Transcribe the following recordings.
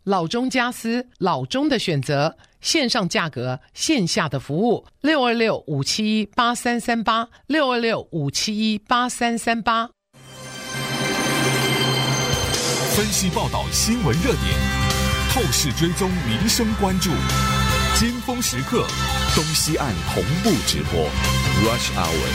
老中家私，老中的选择，线上价格，线下的服务，626-571-8338，626-571-8338。 分析报道新闻热点，透视追踪民生关注，尖峰时刻，东西岸同步直播 Rush Hour。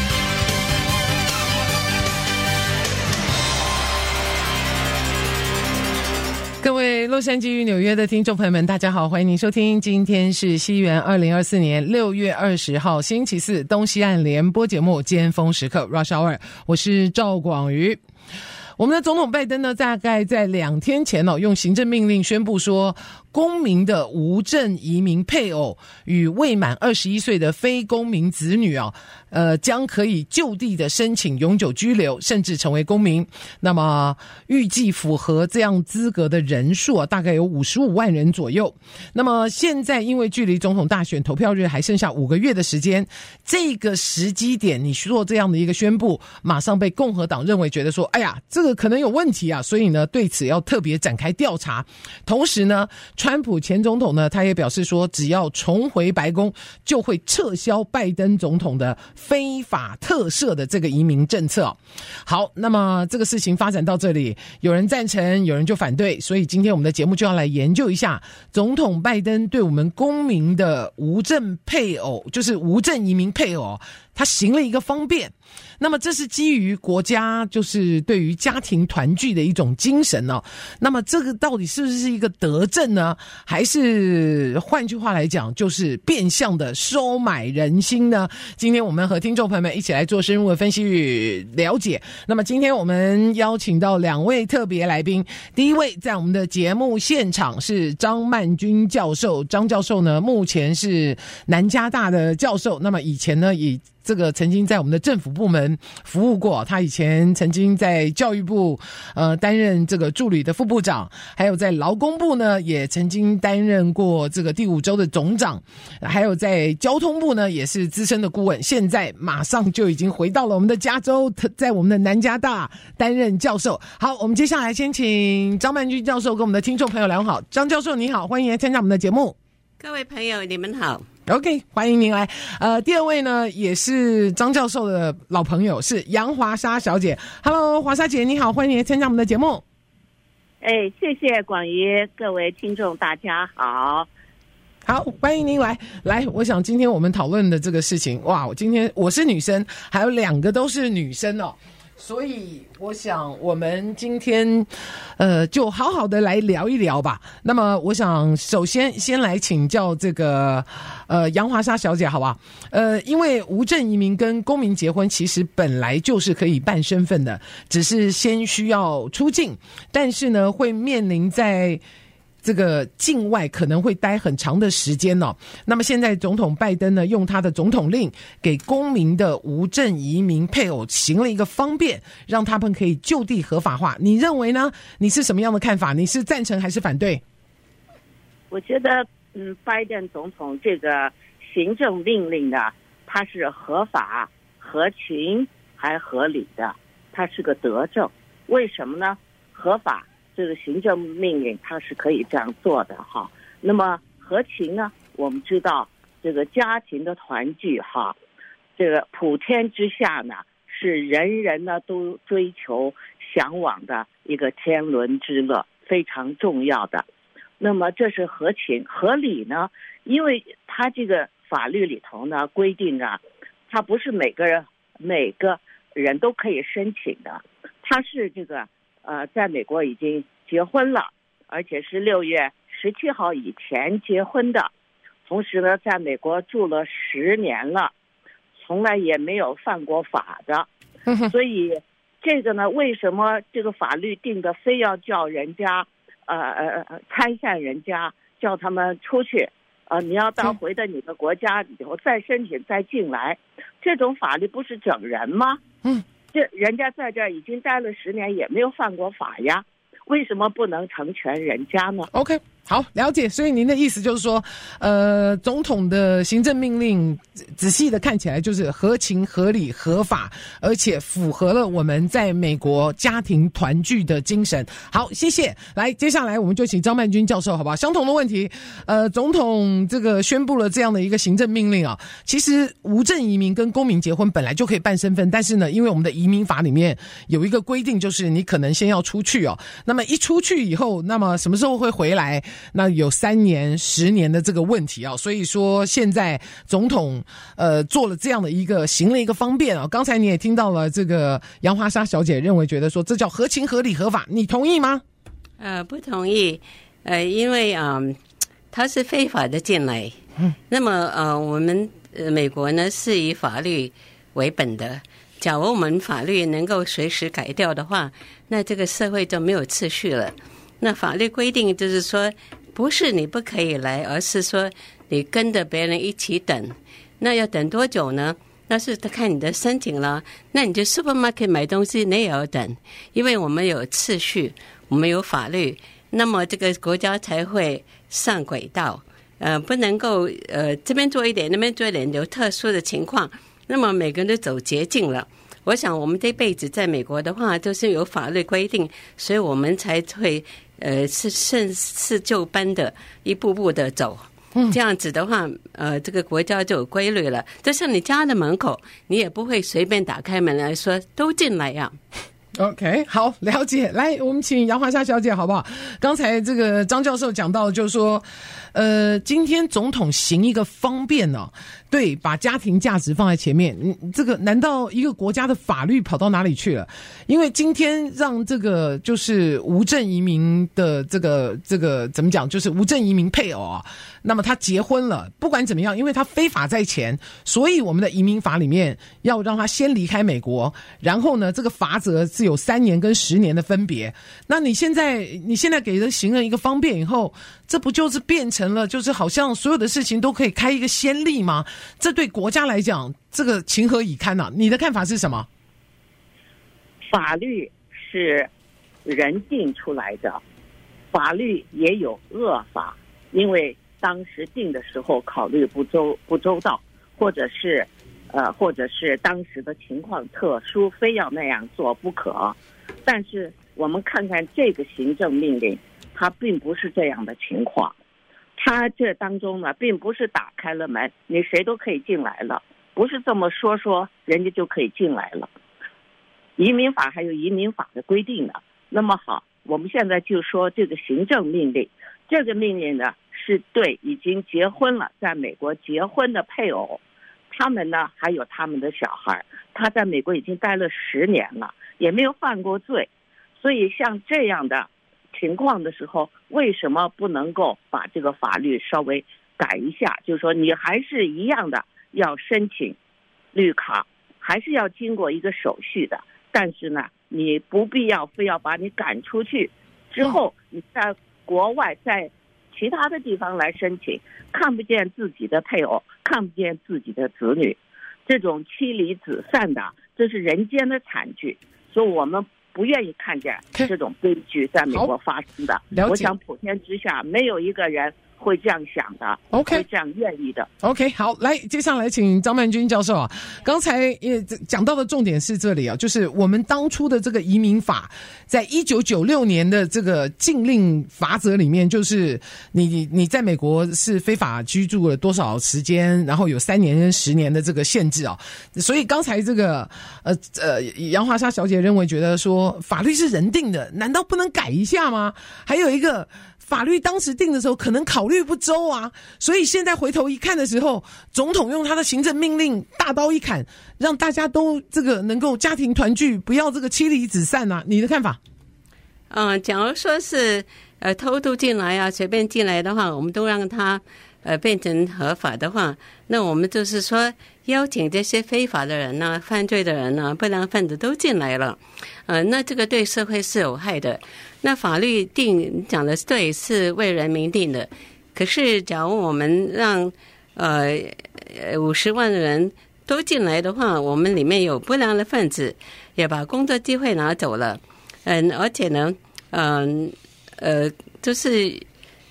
各位洛杉矶与纽约的听众朋友们，大家好，欢迎您收听，今天是西元2024年6月20号星期四，东西岸联播节目尖峰时刻 Rush Hour， 我是赵广瑜。我们的总统拜登呢，大概在2天前用行政命令宣布说，公民的无证移民配偶与未满21岁的非公民子女将可以就地的申请永久居留，甚至成为公民。那么预计符合这样资格的人数大概有55万人左右。那么现在因为距离总统大选投票日还剩下5个月的时间，这个时机点你做这样的一个宣布，马上被共和党认为觉得说，哎呀，这个可能有问题啊，所以呢对此要特别展开调查。同时呢，川普前总统呢，他也表示说，只要重回白宫，就会撤销拜登总统的非法特赦的这个移民政策。好，那么这个事情发展到这里，有人赞成，有人就反对，所以今天我们的节目就要来研究一下总统拜登对我们公民的无证配偶，就是无证移民配偶，他行了一个方便。那么这是基于国家就是对于家庭团聚的一种精神那么这个到底是不是一个德政呢？还是换句话来讲，就是变相的收买人心呢？今天我们和听众朋友们一起来做深入的分析与了解。那么今天我们邀请到2位特别来宾，第一位在我们的节目现场是张曼君教授。张教授呢，目前是南加大的教授，那么以前呢也这个曾经在我们的政府部门服务过，他以前曾经在教育部担任这个助理的副部长，还有在劳工部呢也曾经担任过这个第5州的总长，还有在交通部呢也是资深的顾问，现在马上就已经回到了我们的加州，在我们的南加大担任教授。好，我们接下来先请张曼君教授跟我们的听众朋友聊好。张教授你好，欢迎来参加我们的节目。 各位朋友你们好。 OK， 欢迎您来。第2位呢，也是张教授的老朋友，是杨华莎小姐。Hello， 华莎姐你好，欢迎您参加我们的节目。 谢谢广瑜，各位听众大家好。 好，欢迎您来。我想今天我们讨论的这个事情，哇，今天我是女生，还有2个都是女生所以我想我们今天就好好的来聊一聊吧。那么我想首先来请教这个杨华莎小姐好不好？因为无证移民跟公民结婚其实本来就是可以办身份的，只是先需要出境，但是呢会面临在这个境外可能会待很长的时间那么现在总统拜登呢，用他的总统令给公民的无证移民配偶行了一个方便，让他们可以就地合法化。你认为呢？你是什么样的看法？你是赞成还是反对？ 我觉得拜登总统这个行政命令呢，它是合法、合情还合理的，它是个德政。为什么呢？合法，这个行政命令它是可以这样做的那么合情呢，我们知道这个家庭的团聚这个普天之下呢，是人人呢都追求向往的一个天伦之乐，非常重要的。那么这是合情。合理呢，因为它这个法律里头呢规定它不是每个人都可以申请的，它是这个在美国已经结婚了，而且是6月17号以前结婚的，同时呢在美国住了10年了，从来也没有犯过法的。所以这个呢，为什么这个法律定的非要叫人家参限人家，叫他们出去你要到回到你的国家以后再申请再进来，这种法律不是整人吗？这人家在这儿已经待了10年，也没有犯过法呀，为什么不能成全人家呢？ OK， 好，了解。所以您的意思就是说，总统的行政命令仔细的看起来就是合情合理合法，而且符合了我们在美国家庭团聚的精神。好，谢谢。来，接下来我们就请张曼君教授，好不好？相同的问题，总统这个宣布了这样的一个行政命令啊，其实无证移民跟公民结婚本来就可以办身份，但是呢，因为我们的移民法里面有一个规定，就是你可能先要出去哦，那么一出去以后，那么什么时候会回来？那有3年、10年的这个问题啊，所以说现在总统做了这样的一个行了一个方便啊。刚才你也听到了这个杨华莎小姐觉得说这叫合情合理合法，你同意吗？ 不同意。因为他是非法的进来。那么我们美国呢是以法律为本的。假如我们法律能够随时改掉的话，那这个社会就没有秩序了。那法律规定就是说，不是你不可以来，而是说你跟着别人一起等。那要等多久呢？那是看你的申请了。那你去 supermarket 买东西，你也要等，因为我们有秩序，我们有法律，那么这个国家才会上轨道。不能够这边做一点，那边做一点，有特殊的情况，那么每个人都走捷径了。我想我们这辈子在美国的话，都是有法律规定，所以我们才会是顺势就班的一步步的走。这样子的话，这个国家就有规律了。就像你家的门口，你也不会随便打开门来说都进来呀。 OK， 好，了解。来，我们请杨华莎小姐好不好？刚才这个张教授讲到，就是说，今天总统行一个方便呢，对，把家庭价值放在前面。这个难道一个国家的法律跑到哪里去了？因为今天让这个就是无证移民的这个怎么讲，就是无证移民配偶啊，那么他结婚了，不管怎么样，因为他非法在前，所以我们的移民法里面要让他先离开美国，然后呢，这个罚则是有3年跟10年的分别。那你现在给人行了一个方便以后，这不就是变成了就是好像所有的事情都可以开一个先例吗？这对国家来讲，这个情何以堪啊？你的看法是什么？ 法律是人定出来的，法律也有恶法，因为当时定的时候考虑不周到，或者是当时的情况特殊，非要那样做不可。但是我们看看这个行政命令，它并不是这样的情况。它这当中呢，并不是打开了门，你谁都可以进来了，不是这么说人家就可以进来了。移民法还有移民法的规定呢。那么好，我们现在就说这个行政命令，这个命令呢是对已经结婚了，在美国结婚的配偶，他们呢还有他们的小孩，他在美国已经待了10年了，也没有犯过罪，所以像这样的情况的时候，为什么不能够把这个法律稍微改一下？就是说你还是一样的要申请绿卡，还是要经过一个手续的，但是呢你不必要非要把你赶出去之后，你在国外在其他的地方来申请，看不见自己的配偶，看不见自己的子女，这种妻离子散的，这是人间的惨剧。所以我们不愿意看见这种悲剧在美国发生的。我想普天之下没有一个人会这样想的， OK， 会这样愿意的。 OK， 好，来，接下来请张曼君教授啊。刚才也讲到的重点是这里啊，就是我们当初的这个移民法，在1996年的这个禁令罚则里面，就是你在美国是非法居住了多少时间，然后有3年跟10年的这个限制啊。所以刚才这个杨华莎小姐觉得说法律是人定的，难道不能改一下吗？还有一个，法律当时定的时候可能考虑不周啊，所以现在回头一看的时候，总统用他的行政命令大刀一砍，让大家都这个能够家庭团聚，不要这个妻离子散啊。你的看法？ 假如说是偷渡进来啊，随便进来的话，我们都让他变成合法的话，那我们就是说邀请这些非法的人呢、犯罪的人呢、不良分子都进来了，那这个对社会是有害的。那法律定讲的对，是为人民定的。可是假如我们让50万的人都进来的话，我们里面有不良的分子，也把工作机会拿走了。而且呢，就是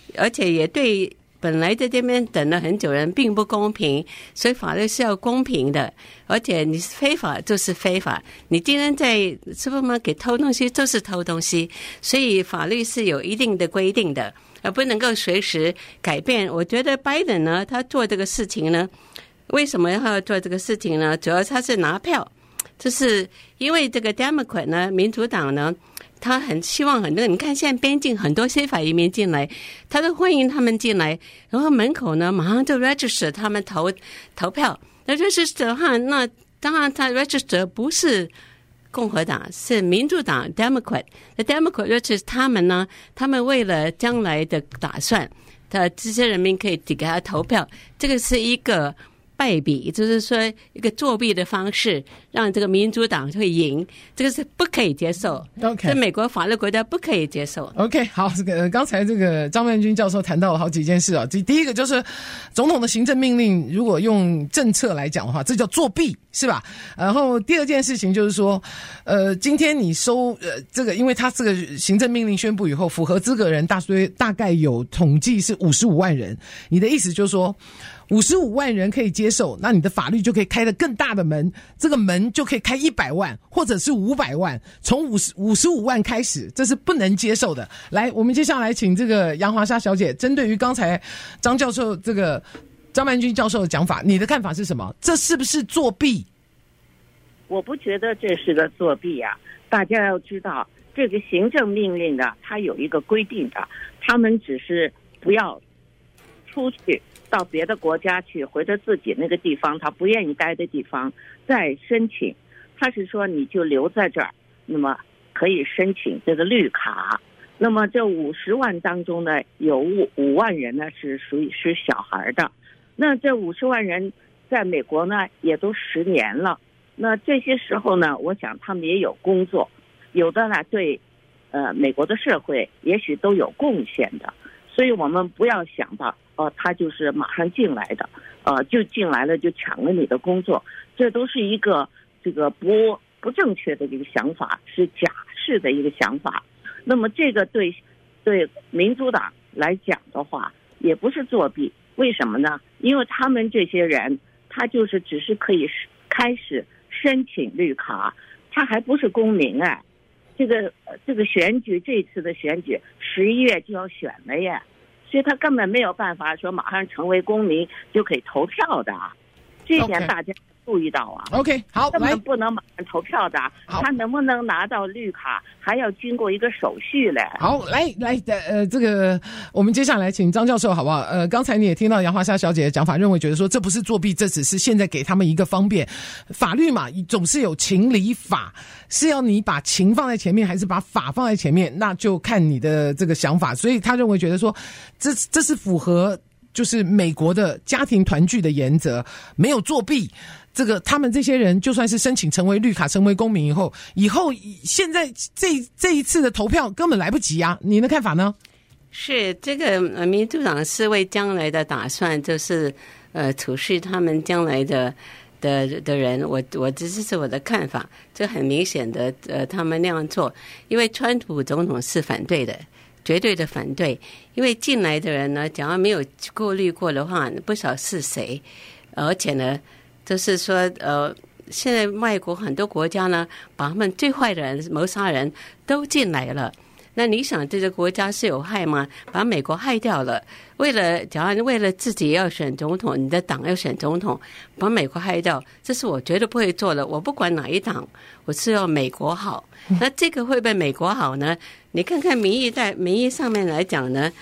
而且也对本来在这边等了很久人并不公平，所以法律是要公平的，而且你非法就是非法，你今天在 supermarket 偷东西就是偷东西，所以法律是有一定的规定的，而不能够随时改变。我觉得拜登呢，他做这个事情呢，为什么要做这个事情呢？主要他是拿票，就是因为这个 Democrat 呢，民主党呢，他很希望很多，你看现在边境很多非法移民进来，他都欢迎他们进来，然后门口呢马上就 register 他们投票。那 register 的话，那当然他 register 不是共和党，是民主党 Democrat。那 Democrat register 他们呢，他们为了将来的打算，这些人民可以给他投票，这个是一个败笔，就是说一个作弊的方式，让这个民主党会赢，这个是不可以接受。 OK， 在美国法律国家不可以接受。 OK， 好，刚才这个张曼君教授谈到了好几件事啊。第一个就是总统的行政命令，如果用政策来讲的话，这叫作弊，是吧？然后第二件事情就是说，今天你收这个，因为他这个行政命令宣布以后，符合资格人大概有统计是55万人。你的意思就是说，55万人可以接受，那你的法律就可以开得更大的门，这个门就可以开100万或者是500万，从55万开始，这是不能接受的。来，我们接下来请这个杨华莎小姐，针对于刚才张教授这个张曼君教授的讲法，你的看法是什么？这是不是作弊？ 我不觉得这是个作弊啊！大家要知道，这个行政命令的，它有一个规定的，他们只是不要出去到别的国家去，回到自己那个地方他不愿意待的地方再申请。他是说你就留在这儿，那么可以申请这个绿卡。那么这50万当中呢，有5万人呢是属于是小孩的。那这50万人在美国呢也都10年了。那这些时候呢，我想他们也有工作，有的呢对美国的社会也许都有贡献的。所以我们不要想到他就是马上进来的，就进来了就抢了你的工作，这都是一个这个不正确的一个想法，是假式的一个想法。那么这个对民主党来讲的话，也不是作弊。为什么呢？因为他们这些人，他就是只是可以开始申请绿卡，他还不是公民哎。这个选举，这次的选举11月就要选了耶，所以他根本没有办法说马上成为公民就可以投票的，这一点大家注意到啊。 OK， 好， 根本不能马上投票的，他能不能拿到绿卡还要经过一个手续嘞。 好，来，这个我们接下来请张教授好不好？刚才你也听到杨华莎小姐的讲法，认为觉得说这不是作弊，这只是现在给他们一个方便。法律嘛，总是有情理法，是要你把情放在前面，还是把法放在前面，那就看你的这个想法。所以他认为觉得说，这是符合就是美国的家庭团聚的原则，没有作弊。这个他们这些人就算是申请成为绿卡成为公民以后现在这一次的投票根本来不及啊，你的看法呢？ 是这个民主党是为将来的打算，就是处事他们将来的人，我这是我的看法，这很明显的他们那样做，因为川普总统是反对的，绝对的反对，因为进来的人呢，假如没有过滤过的话，不晓得是谁，而且呢，就是说现在外国很多国家呢，把他们最坏的人、谋杀人都进来了。那你想这个国家是有害吗？把美国害掉了，假如为了自己要选总统，你的党要选总统，把美国害掉，这是我绝对不会做的。我不管哪一党，我是要美国好。那这个会不会美国好呢？你看看民意上面来讲呢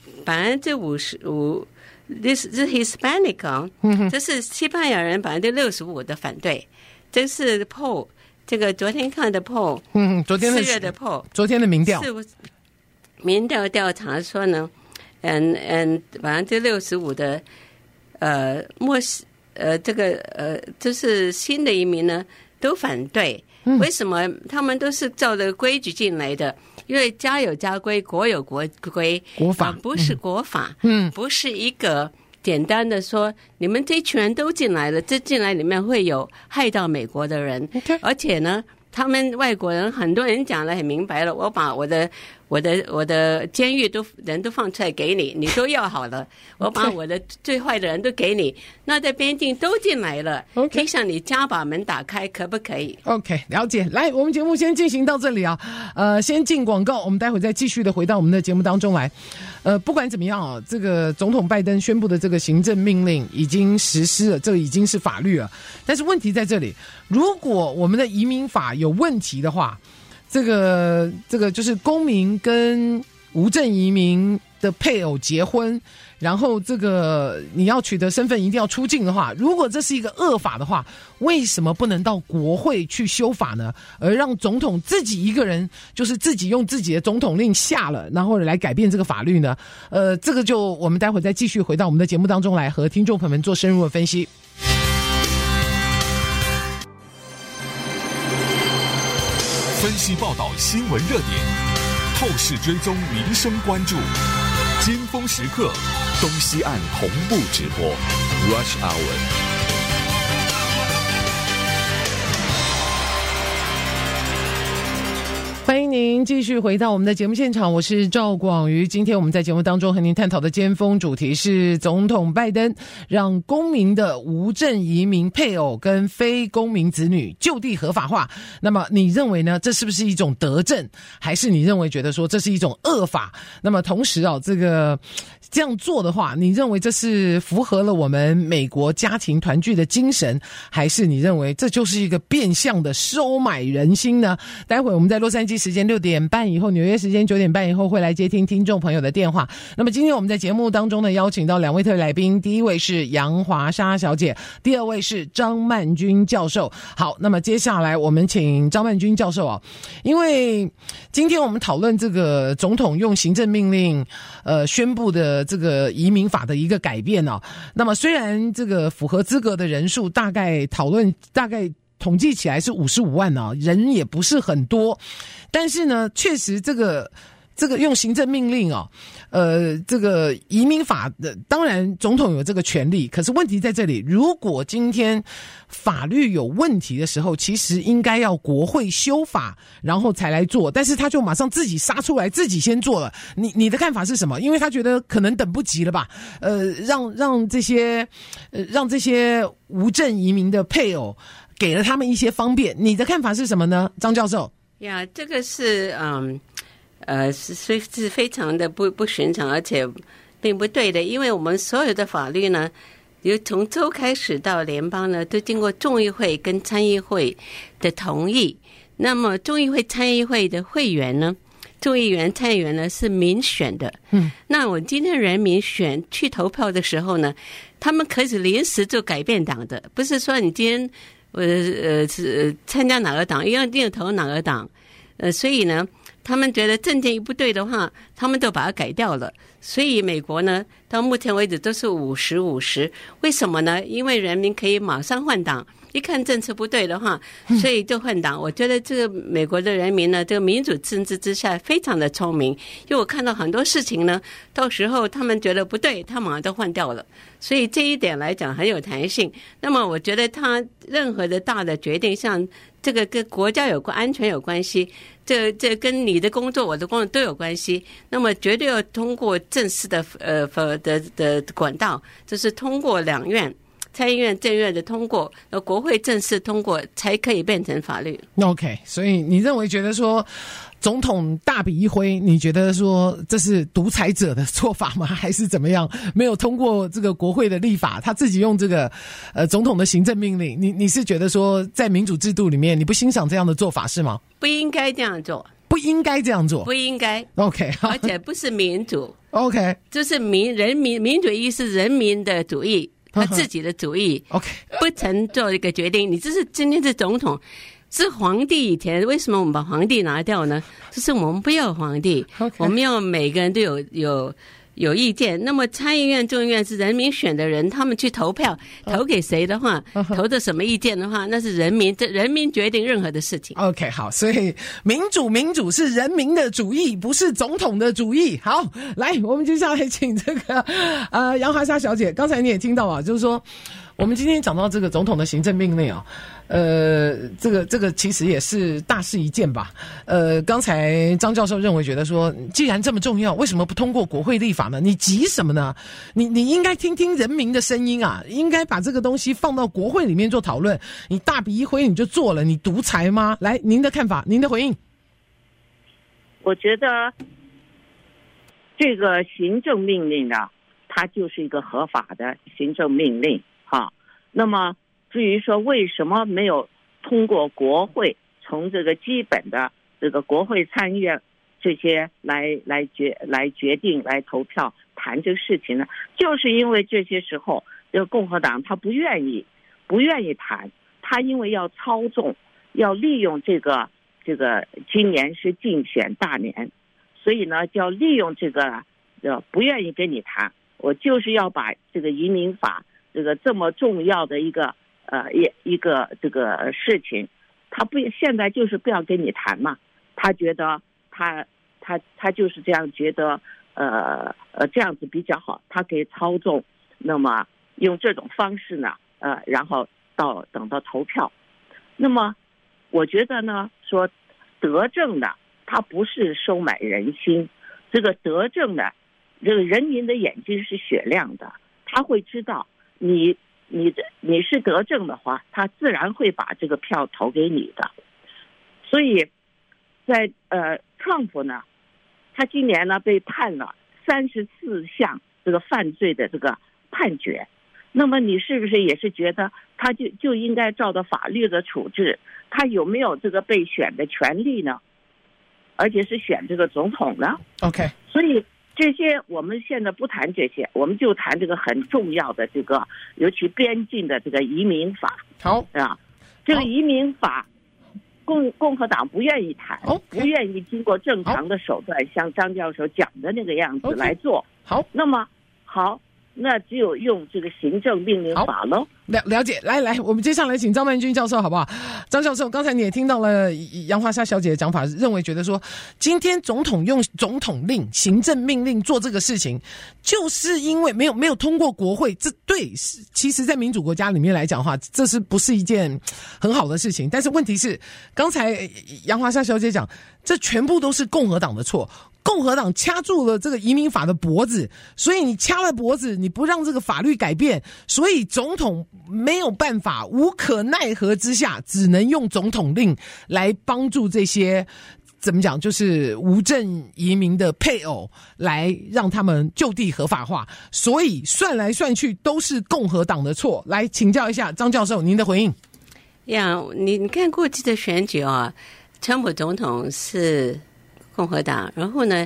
，55%这是 Hispanic 啊，这是西班牙人65%的反对，这是 poll。这个昨天看的 poll， 昨天的 4月的 poll， 昨天的民调， 民调调查说呢，65%的就是新的移民呢都反对。为什么？他们都是照着规矩进来的，因为家有家规，国有国规， 国法不是国法，不是一个简单的说你们这一群人都进来了，这进来里面会有害到美国的人，而且呢他们外国人很多人讲得很明白了，我把我我的监狱人都放出来给你，你都要好了，我把我的最坏的人都给你，那在边境都进来了，可以向你家把门打开，可不可以 ？OK， 了解。来，我们节目先进行到这里啊，先进广告，我们待会再继续的回到我们的节目当中来。不管怎么样啊，这个总统拜登宣布的这个行政命令已经实施了，这已经是法律了。但是问题在这里，如果我们的移民法有问题的话，这个就是公民跟无证移民的配偶结婚，然后这个你要取得身份一定要出境的话，如果这是一个恶法的话，为什么不能到国会去修法呢？而让总统自己一个人就是自己用自己的总统令下了，然后来改变这个法律呢？这个就我们待会再继续回到我们的节目当中来和听众朋友们做深入的分析。 分析报道新闻热点，透视追踪民生关注，尖峰时刻，东西岸同步直播 Rush Hour。 欢迎您继续回到我们的节目现场，我是赵广瑜。今天我们在节目当中和您探讨的尖峰主题是总统拜登让公民的无证移民配偶跟非公民子女就地合法化。那么你认为呢？这是不是一种德政，还是你认为觉得说这是一种恶法？那么同时这样做的话，你认为这是符合了我们美国家庭团聚的精神，还是你认为这就是一个变相的收买人心呢？待会我们在洛杉矶时间6点半以后，纽约时间9点半以后会来接听听众朋友的电话。那么今天我们在节目当中呢，邀请到2位特别来宾，第一位是杨华莎小姐，第二位是张曼君教授。好，那么接下来我们请张曼君教授啊，因为今天我们讨论这个总统用行政命令宣布的这个移民法的一个改变啊。那么虽然这个符合资格的人数大概统计起来是55万啊，人也不是很多，但是呢，确实这个用行政命令啊，这个移民法的，当然总统有这个权利，可是问题在这里，如果今天法律有问题的时候，其实应该要国会修法，然后才来做，但是他就马上自己杀出来，自己先做了。你的看法是什么？因为他觉得可能等不及了吧？让这些无证移民的配偶给了他们一些方便，你的看法是什么呢，张教授？ 呀，这个是是非常的不寻常，而且并不对的，因为我们所有的法律呢，由从州开始到联邦呢，都经过众议会跟参议会的同意。那么众议会、参议会的会员呢，众议员、参议员呢是民选的。那我今天人民选去投票的时候呢，他们可以临时做改变党的，不是说你今天参加哪个党，一定投哪个党。所以呢，他们觉得政见一不对的话，他们都把它改掉了。所以美国呢，到目前为止都是50-50。为什么呢？因为人民可以马上换党，一看政策不对的话，所以就换党。我觉得这个美国的人民呢，这个民主政治之下非常的聪明，因为我看到很多事情呢，到时候他们觉得不对，他马上都换掉了。所以这一点来讲很有弹性。那么我觉得他任何的大的决定，像这个跟国家有关、安全有关系，这跟你的工作、我的工作都有关系。那么绝对要通过正式的管道，就是通过两院。参议院、政院的通过，国会正式通过，才可以变成法律。 OK， 所以你觉得说总统大笔一挥，你觉得说这是独裁者的做法吗？还是怎么样？没有通过这个国会的立法，他自己用这个总统的行政命令，你是觉得说在民主制度里面你不欣赏这样的做法是吗？ 不应该这样做， 不应该这样做， 不应该。 OK， 而且不是民主。 OK， 就是民主意识是人民的主义。他自己的主意 ，OK， 不曾做一个决定。你这是今天是总统，是皇帝以前，为什么我们把皇帝拿掉呢？就是我们不要皇帝， okay. 我们要每个人都有意见。那么参议院、众议院是人民选的人，他们去投票，投给谁的话，投的什么意见的话，那是人民决定任何的事情。 OK， 好，所以民主是人民的主义，不是总统的主义。好，来，我们接下来请这个杨华莎小姐，刚才你也听到啊，就是说我们今天讲到这个总统的行政命令啊，这个其实也是大事一件吧。刚才张教授觉得说，既然这么重要，为什么不通过国会立法呢？你急什么呢？你应该听听人民的声音啊，应该把这个东西放到国会里面做讨论。你大笔一挥你就做了，你独裁吗？来，您的看法，您的回应。 我觉得这个行政命令呢，它就是一个合法的行政命令哈。那么至于说为什么没有通过国会，从这个基本的这个国会参议院这些来决定来投票谈这个事情呢，就是因为这些时候这个共和党他不愿意谈，他因为要操纵，要利用这个今年是竞选大年，所以呢就要利用这个不愿意跟你谈，我就是要把这个移民法这个这么重要的一个这个事情，他现在就是不要跟你谈嘛，他觉得他就是这样觉得这样子比较好，他可以操纵，那么用这种方式呢然后等到投票。那么我觉得呢，说德政的它不是收买人心，这个德政的这个人民的眼睛是雪亮的，他会知道你是德政的话，他自然会把这个票投给你的。所以在川普呢，他今年呢被判了34项这个犯罪的这个判决，那么你是不是也是觉得他就应该照着法律的处置？他有没有这个被选的权利呢？而且是选这个总统呢 ？OK， 所以这些我们现在不谈这些，我们就谈这个很重要的这个，尤其边境的这个移民法。 好啊，这个移民法，共和党不愿意谈，不愿意经过正常的手段，像张教授讲的那个样子来做。 好， 那么好。那只有用这个行政命令法喽。 了解，来，我们接下来请张曼君教授好不好？张教授，刚才你也听到了杨华莎小姐的讲法，觉得说，今天总统用总统令、行政命令做这个事情，就是因为没有通过国会。这对，其实在民主国家里面来讲的话，这是不是一件很好的事情？但是问题是，刚才杨华莎小姐讲，这全部都是共和党的错。共和党掐住了这个移民法的脖子，所以你掐了脖子，你不让这个法律改变，所以总统没有办法，无可奈何之下，只能用总统令来帮助这些怎么讲，就是无证移民的配偶，来让他们就地合法化。所以算来算去都是共和党的错。来请教一下张教授您的回应。 你看过去的选举啊，川普总统是共和党，然后呢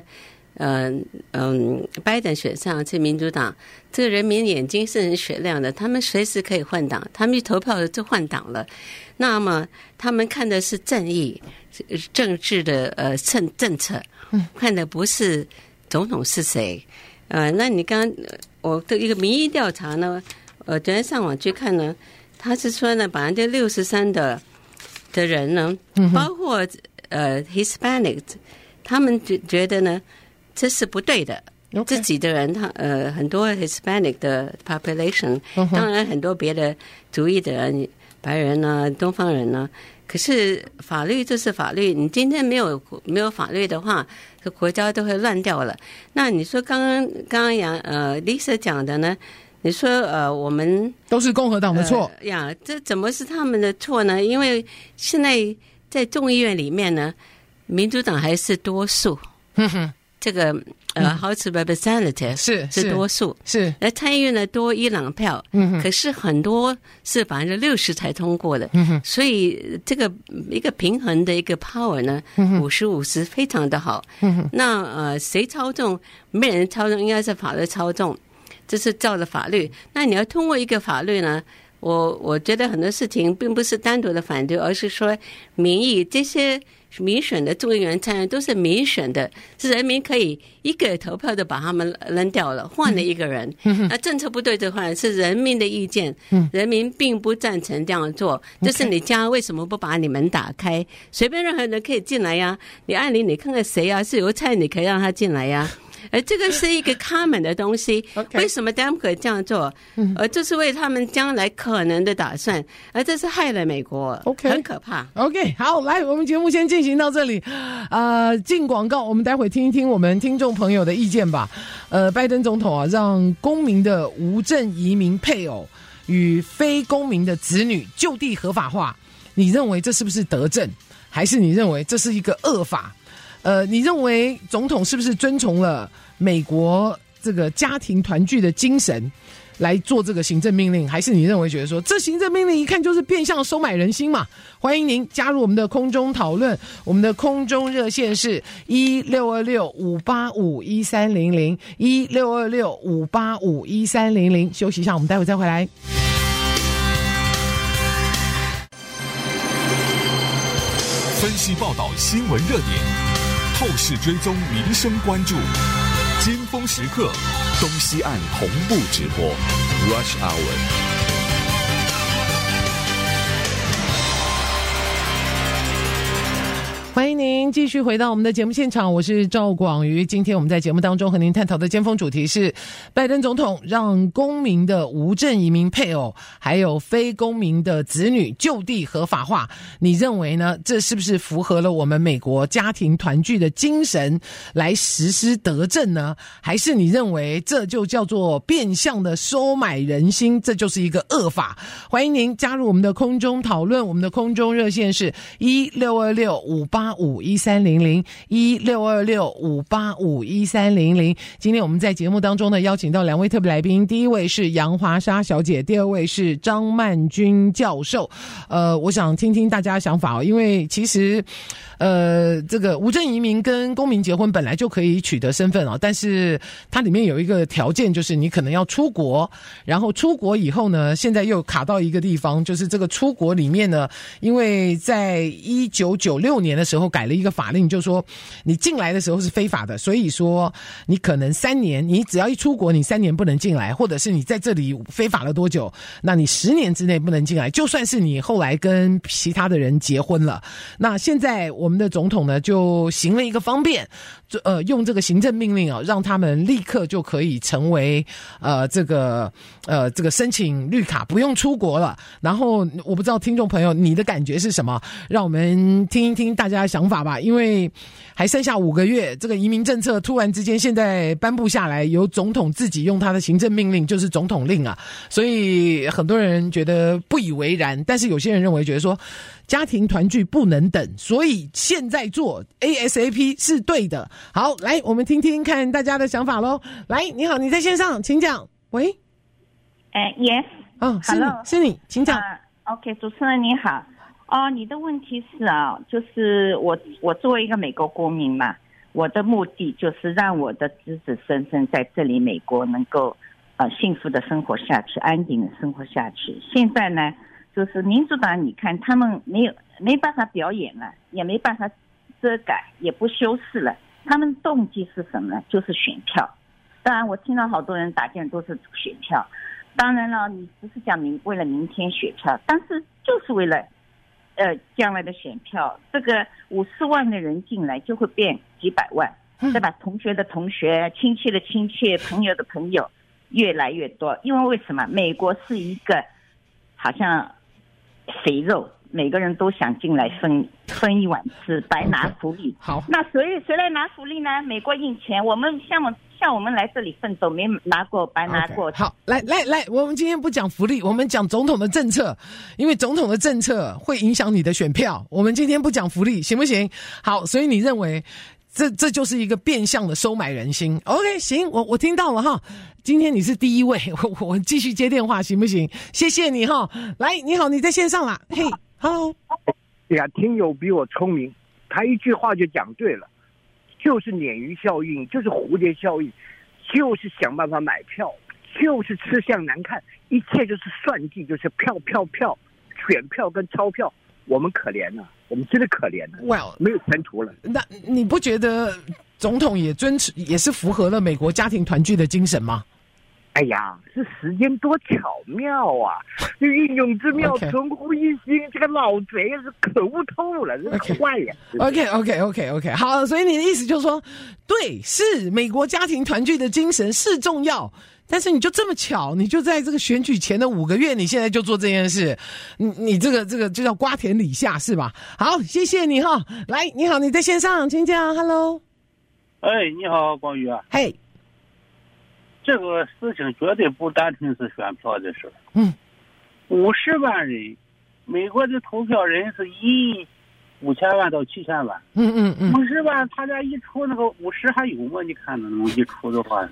拜登选上是民主党，这个人民眼睛是很雪亮的，他们随时可以换党，他们一投票就换党了。那么他们看的是正义、政治的政策，看的不是总统是谁。那你刚我的一个民意调查呢，昨天上网去看呢，他是说呢63%的人呢，包括Hispanic。他们觉得呢，这是不对的。自己的人，很多 Hispanic 的 population，当然很多别的族裔的人，白人呢、东方人呢。可是法律就是法律，你今天没有法律的话，这国家都会乱掉了。那你说刚刚Lisa 讲的呢？你说我们都是共和党的错这怎么是他们的错呢？因为现在在众议院里面呢。民主党还是多数，这个House Representative 是多数， 是而参议院呢多1-2票，可是很多是60%才通过的，所以这个一个平衡的一个 power 呢，50-50非常的好。那谁操纵？没人操纵，应该是法律操纵，这是照着法律。那你要通过一个法律呢？我觉得很多事情并不是单独的反对，而是说民意，这些民选的众议员参议都是民选的，是人民可以一个投票就把他们扔掉了，换了一个人。那政策不对的话，是人民的意见，人民并不赞成这样做。就是你家为什么不把你门打开，随便任何人可以进来呀？你按理你看看谁呀？是邮差，你可以让他进来呀。 这个是一个common的东西。 Okay. 为什么 Democrat 这样做？这是为他们将来可能的打算，而这是害了美国。 OK， 很可怕。 OK， 好，来，我们节目先进行到这里。进广告，我们待会听一听我们听众朋友的意见吧。拜登总统啊，让公民的无证移民配偶与非公民的子女就地合法化，你认为这是不是德政，还是你认为这是一个恶法？你认为总统是不是遵从了美国这个家庭团聚的精神来做这个行政命令，还是你认为觉得说这行政命令一看就是变相收买人心嘛？欢迎您加入我们的空中讨论，我们的空中热线是1626-585-1300 1626-585-1300。休息一下，我们待会再回来。 分析报道新闻热点，透视追踪民生关注，尖峰时刻东西岸同步直播 Rush Hour。 欢迎您继续回到我们的节目现场，我是赵广瑜。今天我们在节目当中和您探讨的尖峰主题是拜登总统让公民的无证移民配偶还有非公民的子女就地合法化，你认为呢？这是不是符合了我们美国家庭团聚的精神来实施德政呢？还是你认为这就叫做变相的收买人心，这就是一个恶法？欢迎您加入我们的空中讨论，我们的空中热线是1626-585-1300 1626-585-1300。今天我们在节目当中呢，邀请到两位特别来宾，第一位是杨华莎小姐，第二位是张曼君教授。我想听听大家的想法哦，因为其实这个无证移民跟公民结婚本来就可以取得身份哦，但是它里面有一个条件，就是你可能要出国，然后出国以后呢，现在又卡到一个地方，就是这个出国里面呢，因为在1996年的时候改了一个法令，就是说你进来的时候是非法的，所以说你可能3年，你只要一出国，你3年不能进来，或者是你在这里非法了多久，那你10年之内不能进来，就算是你后来跟其他的人结婚了。那现在我们的总统呢就行了一个方便，用这个行政命令啊，让他们立刻就可以成为这个申请绿卡，不用出国了。然后我不知道听众朋友你的感觉是什么，让我们听一听大家的想法吧。因为还剩下5个月，这个移民政策突然之间现在颁布下来，由总统自己用他的行政命令，就是总统令啊，所以很多人觉得不以为然，但是有些人认为觉得说家庭团聚不能等，所以现在做 ASAP 是对的。好，来我们听听看大家的想法咯。来，你好，你在线上，请讲。喂 ，yes， 是你，请讲。 OK， 主持人你好。你的问题是啊，就是我作为一个美国公民嘛，我的目的就是让我的子子孙孙在这里美国能够幸福的生活下去，安定的生活下去。现在呢，就是民主党，你看他们没办法表演了，也没办法遮盖，也不修饰了。他们动机是什么呢？就是选票。当然，我听到好多人打电话都是选票。当然了，你不是讲为了明天选票，但是就是为了将来的选票。这个50万的人进来就会变几百万，对吧？同学的同学，亲戚的亲戚，朋友的朋友，越来越多。因为什么？美国是一个好像肥肉，每个人都想进来分一碗吃，白拿福利。 好， 那谁来拿福利呢？美国印钱，我们像我们来这里奋斗，没拿过，白拿过。 好，来，我们今天不讲福利，我们讲总统的政策，因为总统的政策会影响你的选票。我们今天不讲福利，行不行？好，所以你认为这就是一个变相的收买人心。OK， 行，我听到了哈。今天你是第一位，我继续接电话行不行？谢谢你哈。来，你好，你在线上啦。嘿 ，Hello。 对呀，听友比我聪明，他一句话就讲对了，就是鲶鱼效应，就是蝴蝶效应，就是想办法买票，就是吃相难看，一切就是算计，就是票，选票跟钞票。我们可怜了，我们真的可怜了， Well， 没有前途了。 那你不觉得总统也是符合了美国家庭团聚的精神吗？ 哎呀，这时间多巧妙啊！这运用之妙，存乎一心。这个老贼是可恶透了，这是坏呀。 OK， 好，所以你的意思就是说，对，是美国家庭团聚的精神是重要，但是你就这么巧，你就在这个选举前的5个月，你现在就做这件事，你这个就叫瓜田李下是吧？好，谢谢你哈。来，你好，你在线上，请讲 ，Hello。 哎，你好，光宇啊。 嘿。 这个事情绝对不单纯是选票的事。50万人，美国的投票人是15000万到7000万。50万，他家一出那个50还有吗？你看那种一出的话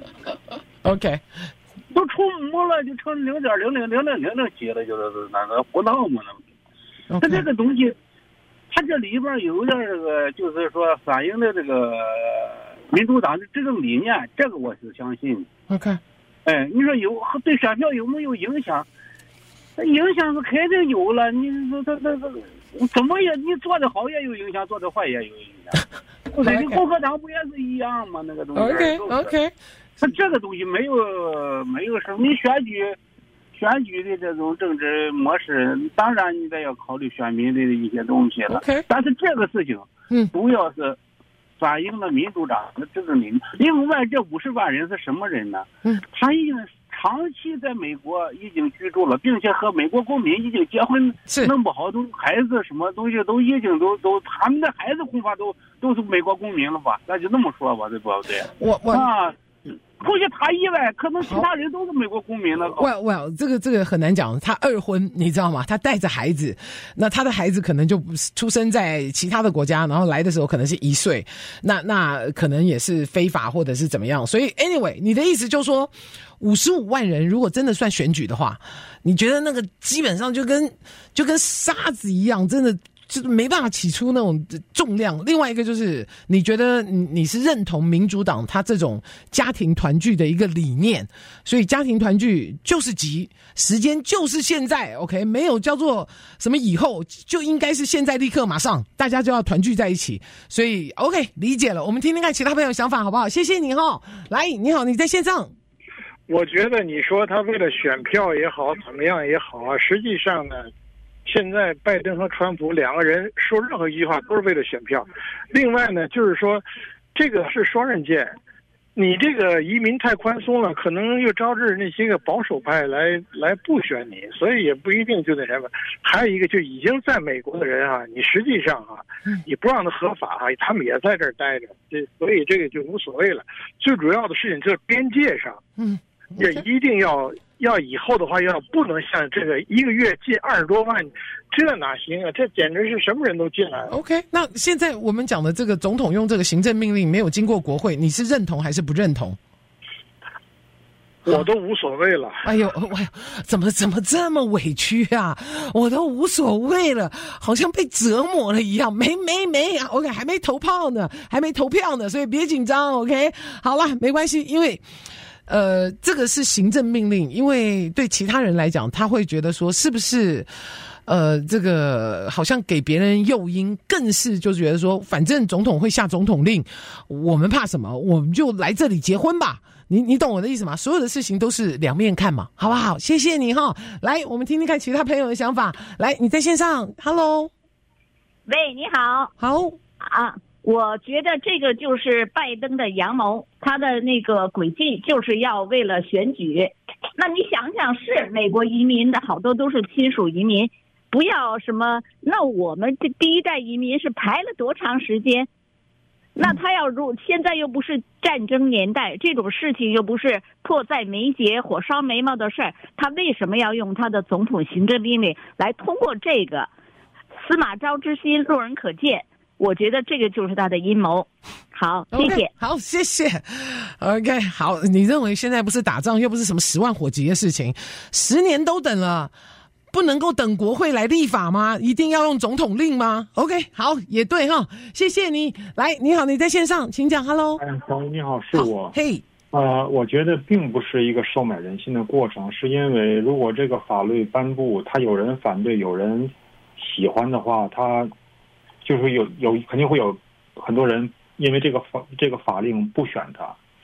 ，OK， 都出5了，就成0.000000几了，就是那个胡闹嘛那。他这个东西，他这里边有点这个，就是说反映的这个民主党的这种理念，这个我是相信的。 OK， 哎，你说有对选票有没有影响？影响是肯定有了。你说他怎么也你做得好也有影响，做得坏也有影响。对，共和党不也是一样吗？那个东西。 OK， 他这个东西没有什么。你选举的这种政治模式，当然你得要考虑选民的一些东西了。 OK， 但是这个事情，主要是反映了民主党的政治理念。另外，这50万人是什么人呢？他已经长期在美国已经居住了，并且和美国公民已经结婚，弄不好都孩子什么东西都已经都他们的孩子恐怕都是美国公民了吧？那就那么说吧，对不对？估计他以外，可能其他人都是美国公民了。 Well， 这个很难讲。他2婚，你知道吗？他带着孩子，那他的孩子可能就出生在其他的国家，然后来的时候可能是1岁，那可能也是非法或者是怎么样。所以 anyway， 你的意思就是说，55万人如果真的算选举的话，你觉得那个基本上就跟沙子一样，真的。就是没办法起出那种重量。另外一个就是，你觉得你是认同民主党他这种家庭团聚的一个理念，所以家庭团聚就是急，时间就是现在 ，OK， 没有叫做什么以后，就应该是现在立刻马上，大家就要团聚在一起。所以 OK， 理解了。我们听听看其他朋友想法好不好？谢谢你哈。来，你好，你在线上。 我觉得你说他为了选票也好，怎么样也好啊，实际上呢。现在拜登和川普2个人说任何一句话都是为了选票。另外呢，就是说，这个是双刃剑。你这个移民太宽松了，可能又招致那些个保守派来不选你，所以也不一定就那什么。还有一个，就已经在美国的人啊，你实际上啊，你不让他合法啊，他们也在这儿待着，所以这个就无所谓了。最主要的事情就是边界上，也一定要以后的话要不能像这个1个月进20多万，这哪行啊？这简直是什么人都进来了。 OK， 那现在我们讲的这个总统用这个行政命令没有经过国会，你是认同还是不认同？ 我都无所谓了。 哎呦，怎么这么委屈啊？我都无所谓了，好像被折磨了一样。没 OK， 还没投票呢，所以别紧张 OK。好了，没关系，因为。这个是行政命令，因为对其他人来讲，他会觉得说是不是这个好像给别人诱因，更是就觉得说，反正总统会下总统令，我们怕什么？我们就来这里结婚吧。你懂我的意思吗？所有的事情都是两面看嘛，好不好？谢谢你哈。来，我们听听看其他朋友的想法。来，你在线上 ，Hello， 喂，你好， 好啊。我觉得这个就是拜登的阳谋，他的那个轨迹就是要为了选举。那你想想，是美国移民的好多都是亲属移民，不要什么。那我们这第一代移民是排了多长时间？那他要现在又不是战争年代，这种事情又不是迫在眉睫、火烧眉毛的事儿，他为什么要用他的总统行政命令来通过这个？司马昭之心，路人可见。我觉得这个就是他的阴谋。好，谢谢。 好，谢谢。OK， 好，你认为现在不是打仗，又不是什么10万火急的事情，10年都等了，不能够等国会来立法吗？一定要用总统令吗 ？OK， 好，也对哈。谢谢你。来，你好，你在线上，请讲。Hello， 你好，是我。 嘿。 我觉得并不是一个收买人心的过程，是因为如果这个法律颁布，他有人反对，有人喜欢的话，他就是肯定会有很多人因为这个法令不选他。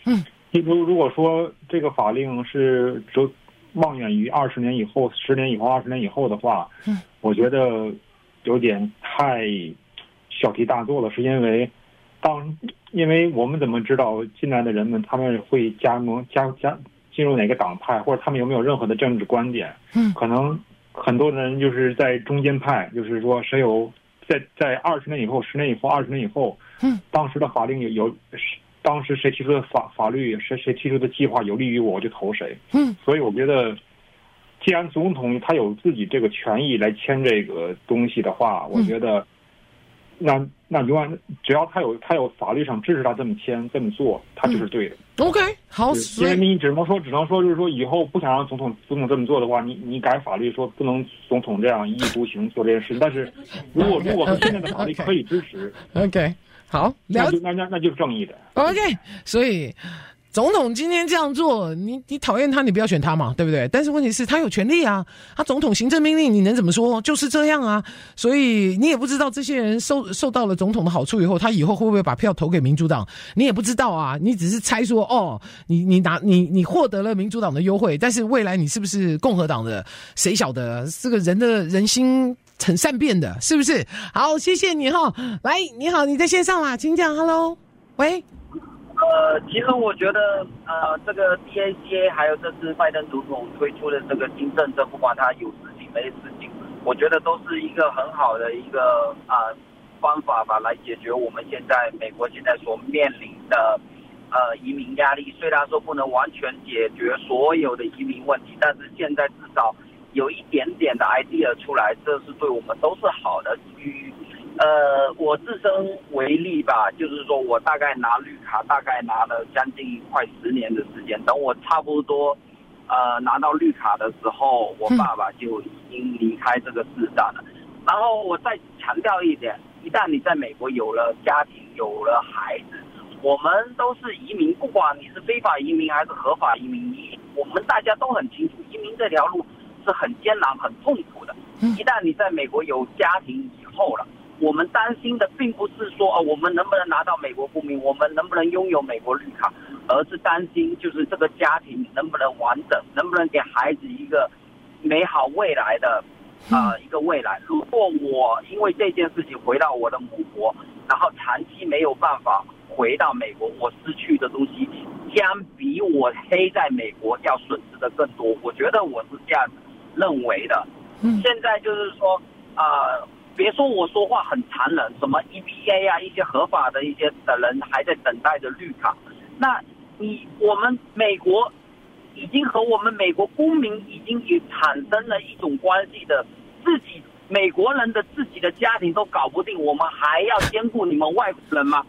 如果说这个法令是望远于20年以后、10年以后、20年以后的话，我觉得有点太小题大做了，是因为我们怎么知道进来的人们他们会进入哪个党派，或者他们有没有任何的政治观点？可能很多人就是在中间派，就是说谁有在20年以后、10年以后、20年以后，当时的法令当时谁提出的法律，谁提出的计划有利于我就投谁。所以我觉得，既然总统他有自己这个权益来签这个东西的话，我觉得那永远只要他有法律上支持他这么签这么做，他就是对的。 OK， 好， 因为你只能说就是说以后不想让总统这么做的话，你改法律说不能总统这样一意孤行做这件事。但是如果说现在的法律可以支持 ，OK， 好， 那就是正义的。 OK， 所以总统今天这样做，你讨厌他，你不要选他嘛，对不对？但是问题是，他有权利啊，他总统行政命令，你能怎么说？就是这样啊。所以你也不知道这些人受到了总统的好处以后，他以后会不会把票投给民主党，你也不知道啊。你只是猜说，你获得了民主党的优惠，但是未来你是不是共和党的，谁晓得？这个人的人心很善变的，是不是？好，谢谢你哈。来，你好，你在线上啦，请讲 ，Hello， 喂。 其实我觉得，这个 DACA 还有这次拜登总统推出的这个新政策，不管他有事情没事情，我觉得都是一个很好的一个方法吧，来解决我们美国现在所面临的移民压力。虽然说不能完全解决所有的移民问题，但是现在至少有一点点的 idea 出来，这是对我们都是好的。我自身为例吧，就是说我大概拿绿卡，大概拿了将近快10年的时间。等我差不多拿到绿卡的时候，我爸爸就已经离开这个世上了。然后我再强调一点，一旦你在美国有了家庭，有了孩子，我们都是移民，不管你是非法移民还是合法移民，我们大家都很清楚，移民这条路是很艰难、很痛苦的。一旦你在美国有家庭以后了，我们担心的并不是说我们能不能拿到美国公民，我们能不能拥有美国绿卡，而是担心就是这个家庭能不能完整，能不能给孩子一个美好未来的一个未来。如果我因为这件事情回到我的母国，然后长期没有办法回到美国，我失去的东西将比我黑在美国要损失的更多。我觉得我是这样认为的。现在就是说别说我说话很残忍，什么 EBA 啊，一些合法的一些的人还在等待着绿卡。那我们美国已经和我们美国公民已经产生了一种关系的，美国人的自己的家庭都搞不定，我们还要兼顾你们外国人吗？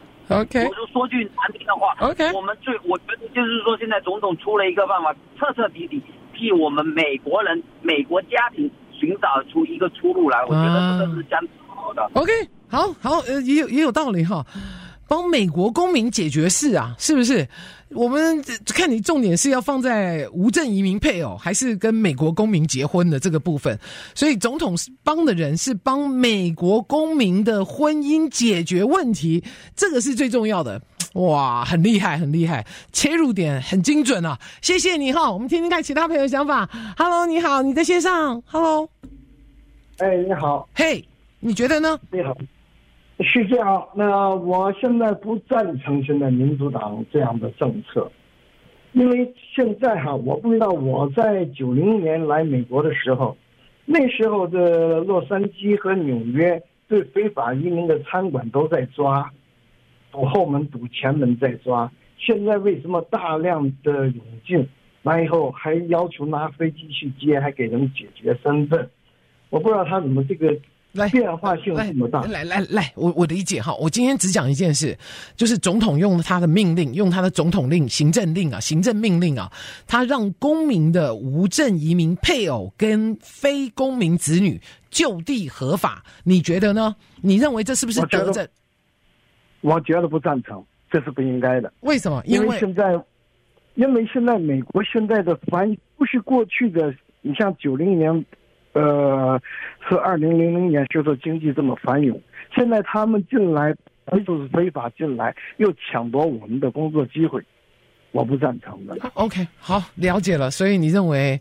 OK， 我就说句难听的话 ，OK， 我觉得就是说，现在总统出了一个办法，彻底替我们美国人、美国家庭寻找出一个出路来，我觉得这个是相当好的。 OK， 好，也有道理哈，帮美国公民解决事啊，是不是？我们看你重点是要放在无证移民配偶，还是跟美国公民结婚的这个部分？所以总统帮的人是帮美国公民的婚姻解决问题，这个是最重要的。哇，很厉害，切入点很精准啊！谢谢你哈，我们听听看其他朋友的想法。Hello， 你好，你在线上 ，Hello， 你好， 嘿，你觉得呢？ 你好，是这样。那我现在不赞成现在民主党这样的政策，因为现在我不知道我在90年来美国的时候，那时候的洛杉矶和纽约对非法移民的餐馆都在抓。堵后门堵前门在抓，现在为什么大量的涌进，完以后还要求拿飞机去接，还给人解决身份？我不知道他怎么这个变化性这么大。 来，我理解哈，我今天只讲一件事，就是总统用他的命令，用他的总统令、行政令啊、行政命令啊，他让公民的无证移民配偶跟非公民子女就地合法，你觉得呢？你认为这是不是德政？ 我觉得不赞成，这是不应该的。 为什么？ 因为现在美国现在的繁育不是过去的，你像90年，和2000年时候经济这么繁荣，现在他们进来都是非法进来，又抢夺我们的工作机会， 我不赞成的。 OK， 好，了解了。所以你认为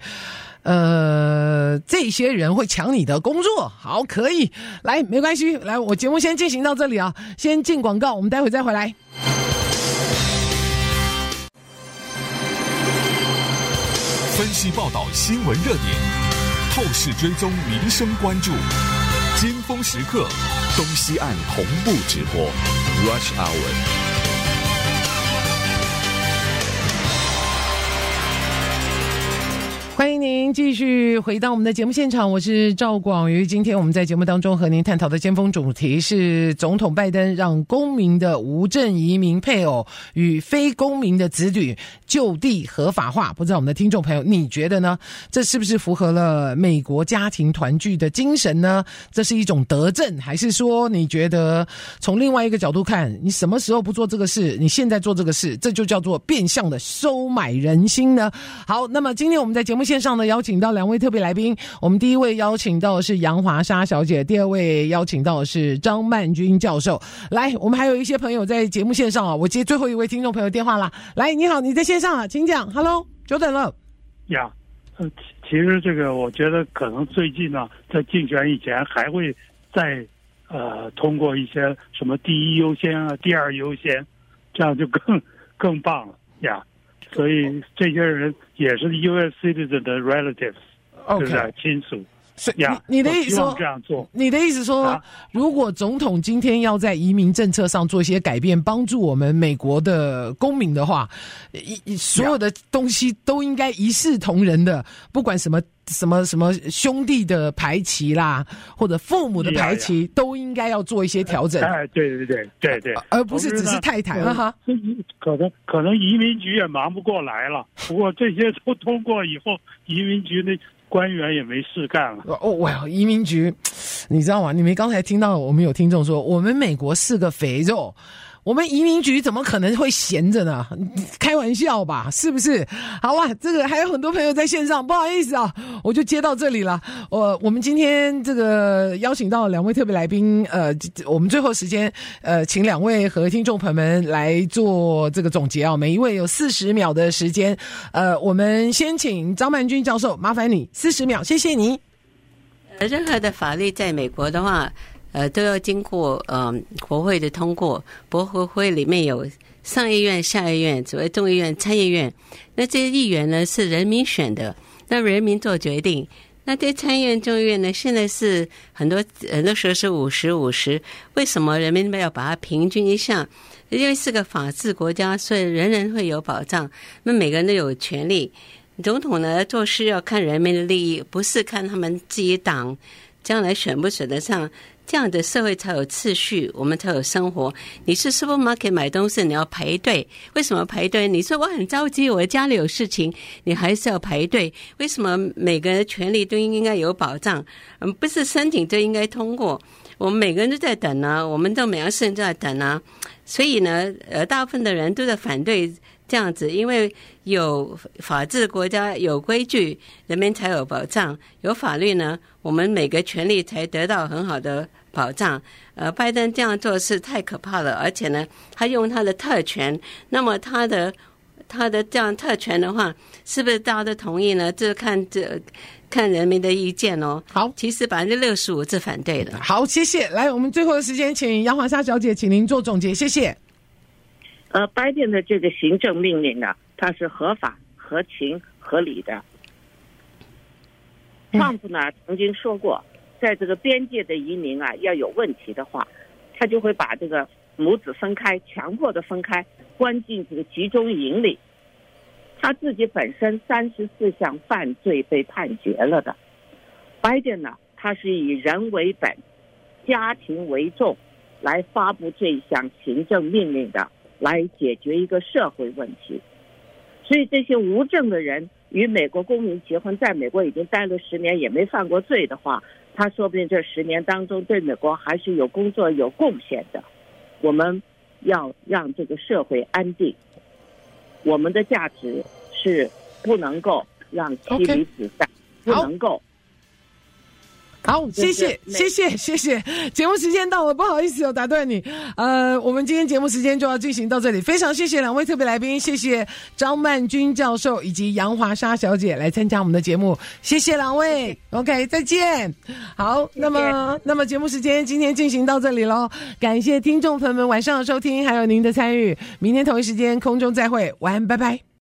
这些人会抢你的工作？好，可以，来，没关系，来，我节目先进行到这里啊，先进广告，我们待会再回来。 分析报道新闻热点，透视追踪民生关注，尖峰时刻，东西岸同步直播 Rush Hour。 欢迎您继续回到我们的节目现场，我是赵广瑜。今天我们在节目当中和您探讨的尖峰主题是总统拜登让公民的无证移民配偶与非公民的子女就地合法化。不知道我们的听众朋友你觉得呢？这是不是符合了美国家庭团聚的精神呢？这是一种德政，还是说你觉得从另外一个角度看，你什么时候不做这个事，你现在做这个事，这就叫做变相的收买人心呢？好，那么今天我们在节目线上呢邀请到2位特别来宾，我们第一位邀请到的是杨华莎小姐，第二位邀请到的是张曼君教授。来，我们还有一些朋友在节目线上啊，我接最后一位听众朋友电话啦。来，你好，你在线上啊，请讲。Hello， 久等了。 呀，其实这个我觉得可能最近呢，在竞选以前还会再通过一些什么第一优先啊、第二优先，这样就更棒了呀。所以这些人也是 U.S. citizen 的 relatives， 对不对？亲属。 你的意思说， 这样做？ 你的意思说，如果总统今天要在移民政策上做一些改变，帮助我们美国的公民的话，所有的东西都应该一视同仁的，不管什么兄弟的排期啦，或者父母的排期，都应该要做一些调整。 哎，对， 而不是只是太太哈。 可能移民局也忙不过来了。不过这些都通过以后，移民局的官员也没事干了。 移民局，你知道吗？你们刚才听到我们有听众说，我们美国是个肥肉。我们移民局怎么可能会闲着呢？开玩笑吧，是不是？好了，这个还有很多朋友在线上，不好意思啊，我就接到这里了。我们今天这个邀请到2位特别来宾，我们最后时间请2位和听众朋友们来做这个总结啊，每一位有40秒的时间。我们先请张曼君教授，麻烦你40秒，谢谢你。 任何的法律在美国的话，都要经过国会的通过，国会里面有上议院、下议院，所谓众议院、参议院。那这些议员呢是人民选的，那人民做决定。那这参议院、众议院呢，现在是很多时候是50-50，为什么人民要把它平均一下？因为是个法治国家，所以人人会有保障，那每个人都有权利。总统呢做事要看人民的利益，不是看他们自己党将来选不选得上。这样的社会才有秩序，我们才有生活。你是 supermarket 买东西，你要排队，为什么排队？你说我很着急，我家里有事情，你还是要排队。为什么每个人的权利都应该有保障？不是申请就应该通过。我们每个人都在等啊，我们都每样事情都在等啊。所以呢，大部分的人都在反对这样子，因为有法治国家有规矩，人民才有保障。有法律呢，我们每个权利才得到很好的保障。拜登这样做是太可怕了，而且呢，他用他的特权，那么他的这样特权的话，是不是大家都同意呢？这看人民的意见哦。 好， 其实65%是反对的。 好，谢谢。来，我们最后的时间，请杨华莎小姐，请您做总结，谢谢。 拜登的这个行政命令呢，它是合法、合情、合理的。Trump 呢曾经说过，在这个边界的移民啊，要有问题的话，他就会把这个母子分开，强迫的分开，关进这个集中营里。他自己本身34项犯罪被判决了的。拜登呢，他是以人为本、家庭为重来发布这一项行政命令的，来解决一个社会问题。所以这些无证的人与美国公民结婚，在美国已经待了10年，也没犯过罪的话，他说不定这10年当中对美国还是有工作有贡献的。我们要让这个社会安定，我们的价值是不能够让妻离子散，不能够好，谢谢。节目时间到了，不好意思打断你。我们今天节目时间就要进行到这里，非常谢谢两位特别来宾，谢谢张曼君教授以及杨华莎小姐来参加我们的节目，谢谢两位。OK， 再见。好，那么节目时间今天进行到这里咯，感谢听众朋友们晚上的收听，还有您的参与。明天同一时间空中再会，晚安，拜拜。